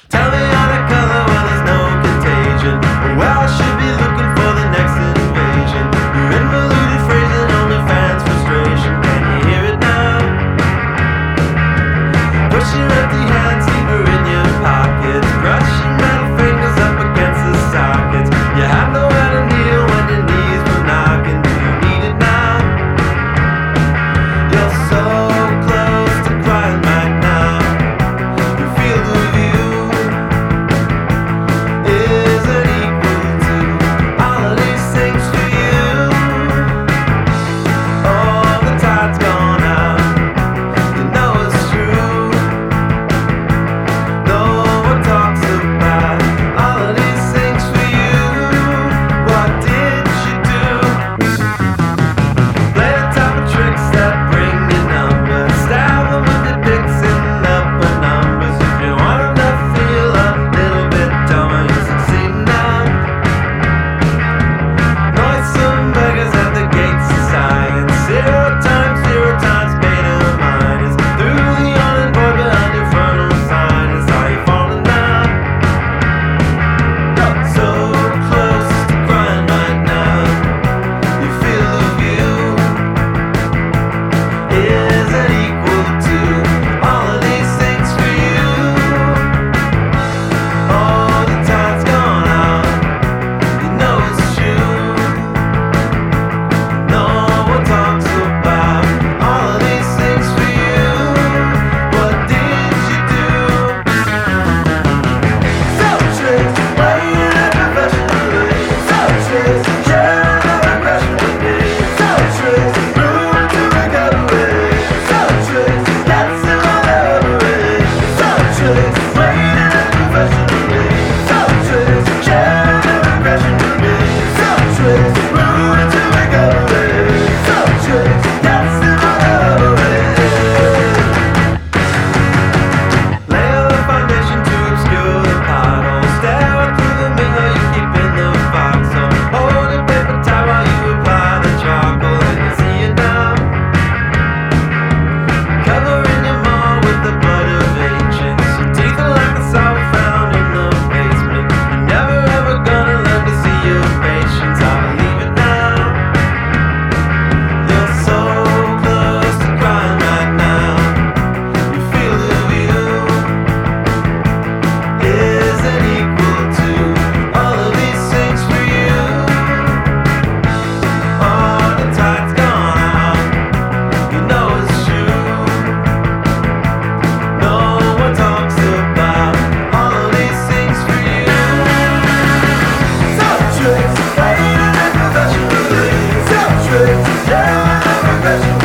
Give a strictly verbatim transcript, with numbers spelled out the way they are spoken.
Tell me how to color when there's no contagion. Well, I should be looking for the next invasion. You're involuted phrasing, only fans frustration. Can you hear it now? Push your empty hands deeper in your pockets. Brush your metal fingers up against the sockets. You have nowhere to kneel when your knees were knocking. Do you need it now? You're so close to crying right now. You feel the view isn't equal to all of these things for you. Oh, the tide's gone out. You know it's true. No one talks about all of these things for you. What did you do? Play the type of tricks that bring you numbers. Stab them with the dicks in upper numbers. If you want them to feel a little bit dumber, you succeed now. Noisome beggars at the gates of science. Zero times zero times beta minus. Through the unemployed behind your frontal sinus. Are you falling now? So close to crying right now. You feel the view isn't equal to all of these things for you. Oh, the tide's gone out. You know it's true. No one talks about all of these things for you. What did you do? Some tricks, playing it professionally. Some tricks, sharing their aggression with me. Some tricks, room to recovery. Some tricks, dancing on every. Some tricks, playing it professionally. Some tricks, sharing their aggression with me. Some tricks, room to recovery. Some tricks, dancing on every. Lay out the foundation to obscure the pothole. Stare right through the mirror, you keep in the foxhole. Hold a paper towel while you apply the charcoal, and you see it now. Covering your maw with the blood of ancients. Your teeth are like the salt found in the basement. You're never ever gonna learn to see your patience. I believe it now. You're so close to crying right now. You feel the view isn't equal to all of these things for you. Oh, the tide's gone out. You know it's true. No one talks about all of these things for you. Some tricks, playing it professionally. Some tricks, sharing their aggression